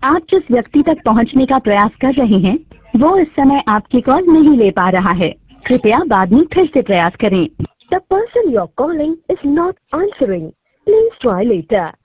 आप जिस व्यक्ति तक पहुंचने का प्रयास कर रहे हैं वो इस समय आपकी कॉल नहीं ले पा रहा है। कृपया बाद में फिर से प्रयास करें। The person you're calling is not answering. Please try later.